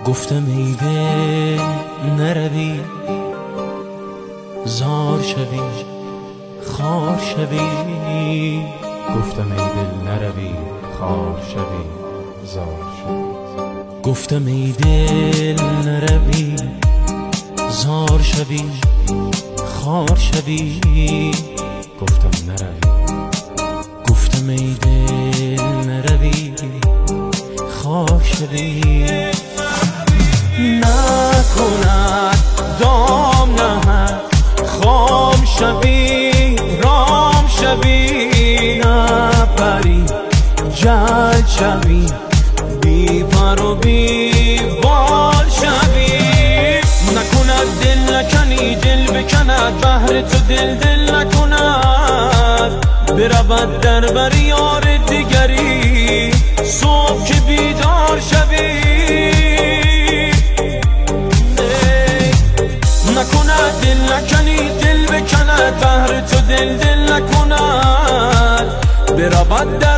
گفتم ای دل نروی، زار شوی خار شوی. گفتم ای دل نروی، خار شوی زار شوی. گفتم ای دل نروی، زار شوی خار شوی. گفتم نروی. گفتم ای دل نروی، خار شوی. نکند دام نهد، خام شوی رام شوی. نپری جل شوی، بی پر و بی بال شوی. نکند دل نکنی دل بکند، بهر تو دل نکند. برود در بر یار دیگری، صبح که بیدار شوی. نکند دل نکنی دل بکند، بهر تو دل نکند. برود در